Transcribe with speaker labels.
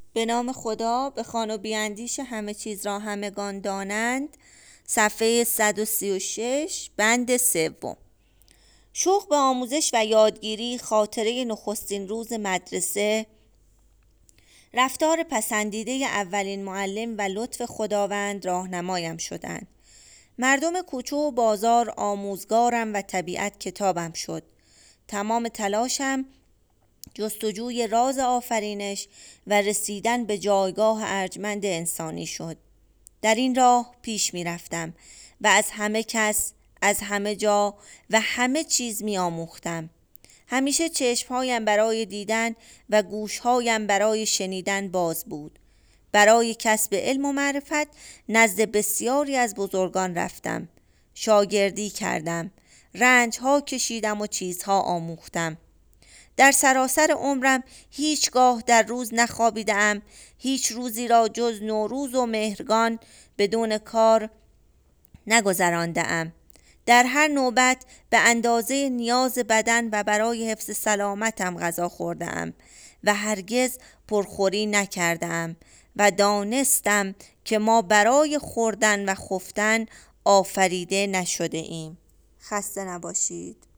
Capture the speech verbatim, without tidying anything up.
Speaker 1: به نام خدا، به خوان و بیاندیش همه چیز را همگان دانند. صفحه صد و سی و شش، بند سوم. شوق به آموزش و یادگیری، خاطره نخستین روز مدرسه، رفتار پسندیده اولین معلم و لطف خداوند راهنمایم شدند. مردم کوچه و بازار آموزگارم و طبیعت کتابم شد. تمام تلاشم جستجوی راز آفرینش و رسیدن به جایگاه ارجمند انسانی شد. در این راه پیش می رفتم و از همه کس، از همه جا و همه چیز می آموختم. همیشه چشمهایم برای دیدن و گوشهایم برای شنیدن باز بود. برای کسب علم و معرفت نزد بسیاری از بزرگان رفتم. شاگردی کردم. رنجها کشیدم و چیزها آموختم. در سراسر عمرم هیچگاه در روز نخوابیدم، هیچ روزی را جز نوروز و مهرگان بدون کار نگذراندم. در هر نوبت به اندازه نیاز بدن و برای حفظ سلامتم غذا خوردم و هرگز پرخوری نکردم و دانستم که ما برای خوردن و خفتن آفریده نشده ایم. خسته نباشید.